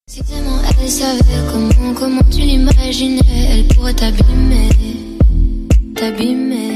Si seulement elle savait comment tu l'imaginais, elle pourrait t'abîmer, t'abîmer.